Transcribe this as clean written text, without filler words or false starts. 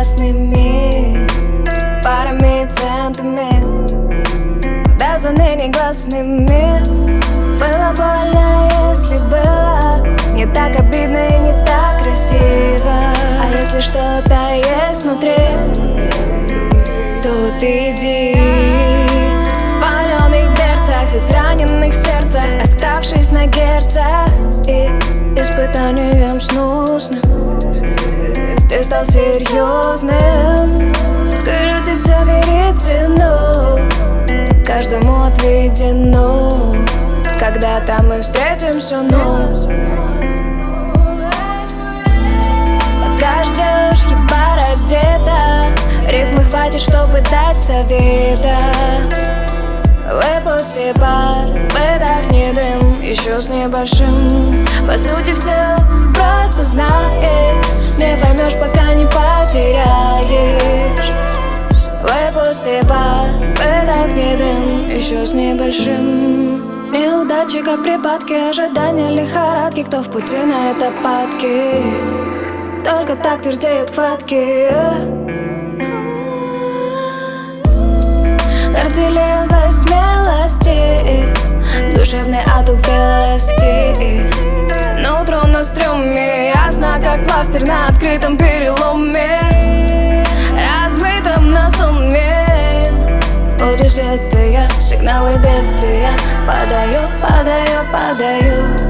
ясными парами и центами, без волнений гласными. Было больно, если было не так обидно и не так красиво. А если что-то есть внутри, тут иди. В паленых берцах, израненных сердцах, оставшись на герцах и испытанием сносным, ты стал серьезным. Крутится веретено, каждому отведено. Когда-то мы встретимся, но пока ждешь, еба раздета, рифмы хватит, чтобы дать совета. Выпусти пар, выдохни дым, еще с небольшим. По сути все просто знаешь, не поймешь, пока не потеряешь. Выпусти пар, выдохни дым, еще с небольшим. Неудачи, как припадки, ожидания, лихорадки. Кто в пути на это падки? Только так твердеют хватки. Горделивой смелости, душевной отупелости. Но трон на стрёме, ясно, как пластырь на открытом переломе, размытом на суме. Пути следствия, сигналы бедствия. Падаю, падаю, падаю.